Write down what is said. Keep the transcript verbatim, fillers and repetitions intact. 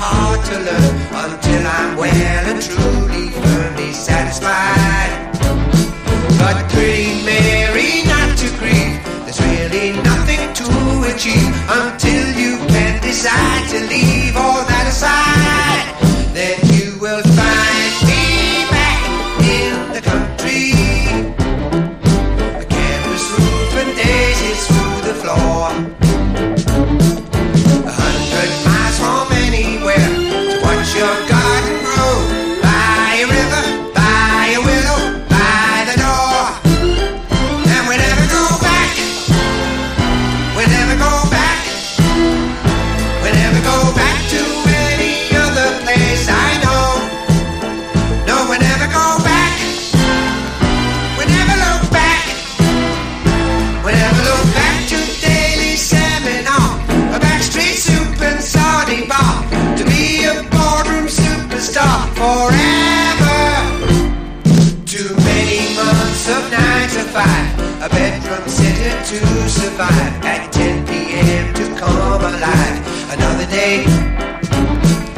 hard to learn until I'm well and truly, firmly satisfied. But Queen Mary, not to grieve, there's really nothing to achieve until you can decide to leave all that aside. Then you will find me back in the country, a canvas roof and daisies through the floor, a hundred miles from anywhere to watch your garden grow, by a river, by a willow, by the door. And we'll never go back, we'll never go back, we'll never go back to any other place I know. No, we'll never go back, we'll never look back, we'll never look back to daily seminar, a backstreet soup and sardine bar, to be a boardroom superstar forever. Too many months of nine to five, a bedroom sitter to survive, at ten p.m. to come alive. Another day